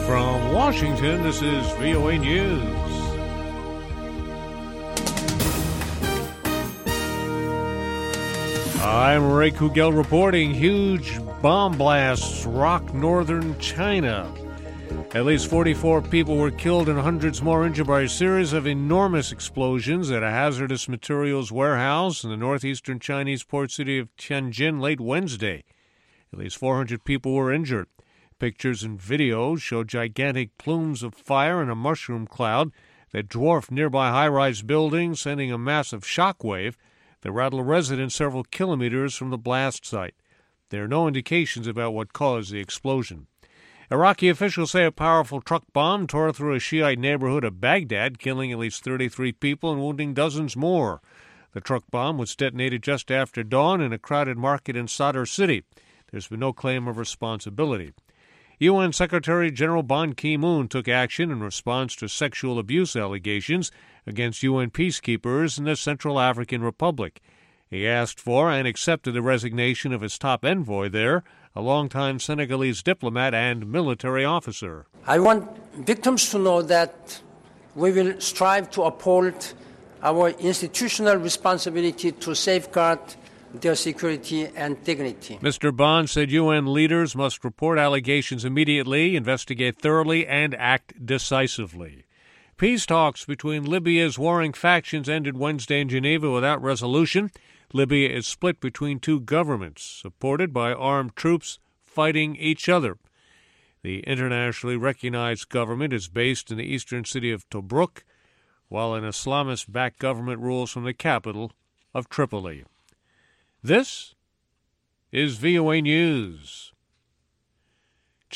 From Washington, this is VOA News. I'm Ray Kugel reporting huge bomb blasts rock northern China. At least 44 people were killed and hundreds more injured by a series of enormous explosions at a hazardous materials warehouse in the northeastern Chinese port city of Tianjin late Wednesday. At least 400 people were injured. Pictures and videos show gigantic plumes of fire in a mushroom cloud that dwarfed nearby high-rise buildings, sending a massive shockwave that rattled residents several kilometers from the blast site. There are no indications about what caused the explosion. Iraqi officials say a powerful truck bomb tore through a Shiite neighborhood of Baghdad, killing at least 33 people and wounding dozens more. The truck bomb was detonated just after dawn in a crowded market in Sadr City. There's been no claim of responsibility. UN Secretary General Ban Ki-moon took action in response to sexual abuse allegations against UN peacekeepers in the Central African Republic. He asked for and accepted the resignation of his top envoy there, a longtime Senegalese diplomat and military officer. I want victims to know that we will strive to uphold our institutional responsibility to safeguard their security and dignity. Mr. Bond said UN leaders must report allegations immediately, investigate thoroughly, and act decisively. Peace talks between Libya's warring factions ended Wednesday in Geneva without resolution. Libya is split between two governments, supported by armed troops fighting each other. The internationally recognized government is based in the eastern city of Tobruk, while an Islamist-backed government rules from the capital of Tripoli. This is VOA News.